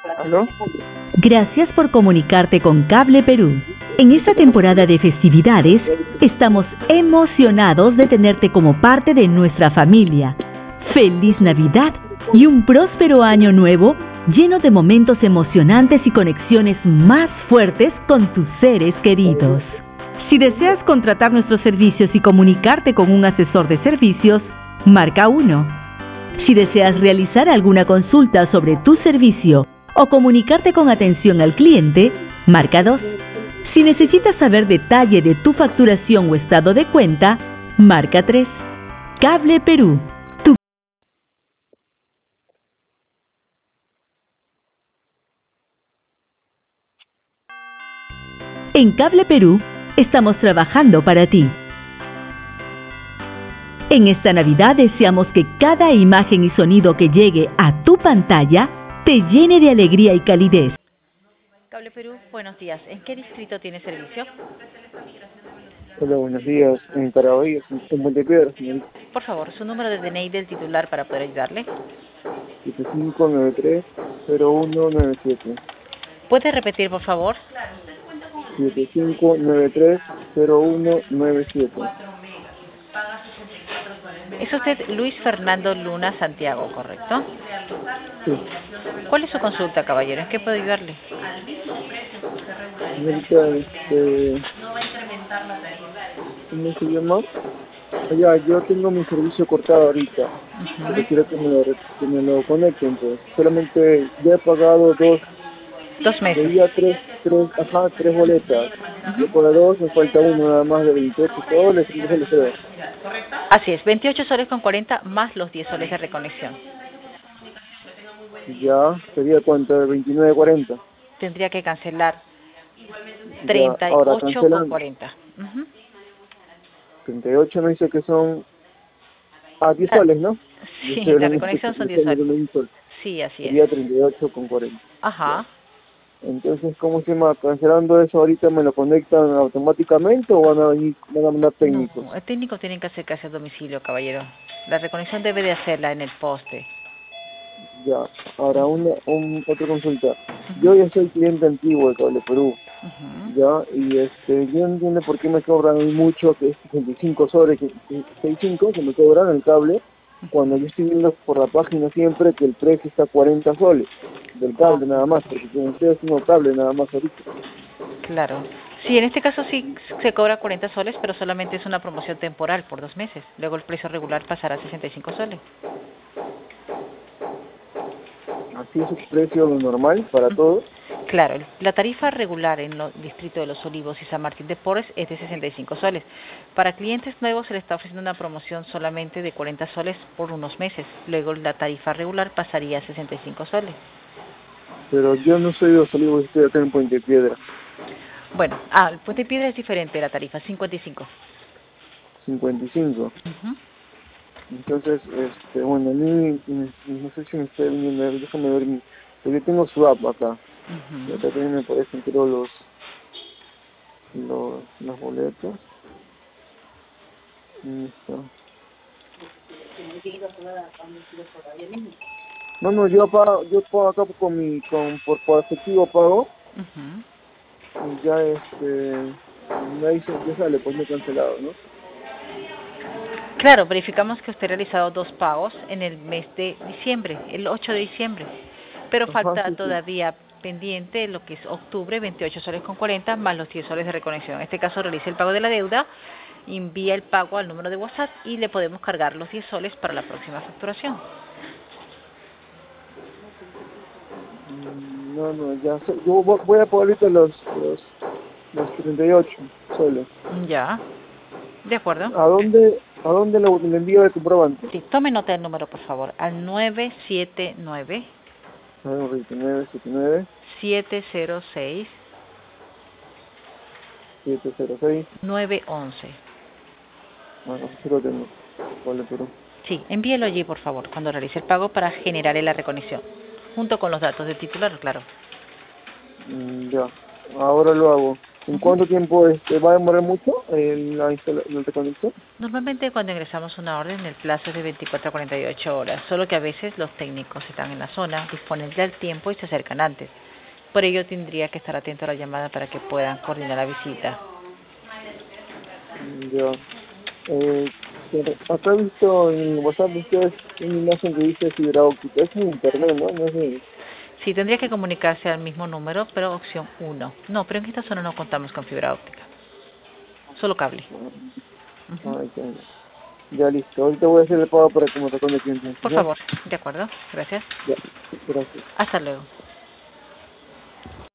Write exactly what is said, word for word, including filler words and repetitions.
¿Aló? Gracias por comunicarte con Cable Perú. En esta temporada de festividades, estamos emocionados de tenerte como parte de nuestra familia. ¡Feliz Navidad y un próspero año nuevo lleno de momentos emocionantes y conexiones más fuertes con tus seres queridos! Si deseas contratar nuestros servicios y comunicarte con un asesor de servicios, marca uno. Si deseas realizar alguna consulta sobre tu servicio o comunicarte con atención al cliente, marca dos. Si necesitas saber detalle de tu facturación o estado de cuenta, marca tres. Cable Perú. Tu... En Cable Perú, estamos trabajando para ti. En esta Navidad deseamos que cada imagen y sonido que llegue a tu pantalla te llene de alegría y calidez. Cable Perú, buenos días. ¿En qué distrito tiene servicio? Hola, buenos días. En Caraballo, en Montepiedra, señorita. Por favor, su número de D N I del titular para poder ayudarle. siete cinco nueve tres cero uno nueve siete. ¿Puede repetir, por favor? siete cinco nueve tres cero uno nueve siete. Es usted Luis Fernando Luna Santiago, ¿correcto? Sí. ¿Cuál es su consulta, caballero? ¿En qué puedo ayudarle? Señorita, este... ¿cómo se llama? Ya, yo tengo mi servicio cortado ahorita. Uh-huh. Pero quiero que me, lo, que me lo conecten, pues. Solamente ya he pagado dos... Dos meses. Debía tres, tres, ajá, tres boletas. Uh-huh. Yo por dos, me falta uno nada más de veintiocho soles, entonces les creo. Así es, veintiocho soles con cuarenta más los diez soles de reconexión. Ya, sería cuánto, veintinueve cuarenta. Tendría que cancelar treinta y ocho con cuarenta. Uh-huh. treinta y ocho me dice que son... Ah, diez soles, ¿no? Sí, la reconexión son diez soles. Sí, así es. Sería treinta y ocho con cuarenta. Ajá. Entonces, ¿cómo se llama? Cancelando eso ahorita, ¿me lo conectan automáticamente o van a venir, van a mandar técnicos? No, el técnico tiene que acercarse al domicilio, caballero. La reconexión debe de hacerla en el poste. Ya, ahora una, un, otra consulta. Uh-huh. Yo ya soy cliente antiguo de Cable Perú, uh-huh. ya, y este, yo no entiendo por qué me cobran mucho, que es sesenta y cinco soles, sesenta y cinco que me cobran el cable, uh-huh. cuando yo estoy viendo por la página siempre que el precio está a cuarenta soles, del cable nada más, porque con ustedes tengo cable nada más ahorita. Claro. Sí, en este caso sí se cobra cuarenta soles, pero solamente es una promoción temporal por dos meses. Luego el precio regular pasará a sesenta y cinco soles. ¿Así es el precio normal para todos? Claro, la tarifa regular en el distrito de Los Olivos y San Martín de Porres es de sesenta y cinco soles. Para clientes nuevos se le está ofreciendo una promoción solamente de cuarenta soles por unos meses. Luego la tarifa regular pasaría a sesenta y cinco soles. Pero yo no soy de Los Olivos, estoy acá en Puente Piedra. Bueno, ah, el Puente Piedra es diferente la tarifa, cincuenta y cinco. cincuenta y cinco. Uh-huh. Entonces, este, bueno, a mí, no sé si me está viniendo, déjame ver, mi, porque yo tengo su app acá. Uh-huh. Y acá también me aparecen, creo, los, los, los boletos. Listo. No, no, yo pago, yo pago acá con mi, con, por, por efectivo pago. Uh-huh. Y ya, este, me dice, ya sale, pues me he cancelado, ¿no? Claro, verificamos que usted ha realizado dos pagos en el mes de diciembre, el ocho de diciembre, pero Ajá, falta sí, sí. todavía pendiente lo que es octubre, veintiocho soles con cuarenta más los diez soles de reconexión. En este caso realice el pago de la deuda, envía el pago al número de WhatsApp y le podemos cargar los diez soles para la próxima facturación. No, no, ya, so, yo voy a pagar ahorita los, los, los treinta y ocho soles. Ya, de acuerdo. ¿A dónde, a dónde le, le envío el comprobante? Sí, tome nota del número, por favor, al nueve siete nueve, nueve nueve siete nueve, siete cero seis, siete cero seis, nueve once. Bueno, sí lo tengo. Vale, pero... Sí, envíelo allí, por favor, cuando realice el pago para generar la reconexión, junto con los datos del titular, claro. Mm, ya, ahora lo hago. ¿En cuánto tiempo este, va a demorar mucho el, la, instala- el reconexión? Normalmente cuando ingresamos una orden el plazo es de veinticuatro a cuarenta y ocho horas, solo que a veces los técnicos están en la zona, disponen del tiempo y se acercan antes. Por ello tendría que estar atento a la llamada para que puedan coordinar la visita. Ya. Eh, pero acá he visto en WhatsApp de ustedes una imagen que dice fibra óptica. Es en internet, ¿no? No es en... Sí, tendría que comunicarse al mismo número, pero opción uno. No, pero en esta zona no contamos con fibra óptica, solo cable. Uh-huh. Ah, ya, ya listo. Ahorita voy a hacer el pago para que me reconecte entonces. Por ¿Ya? favor, de acuerdo, gracias. Ya, gracias. Hasta luego.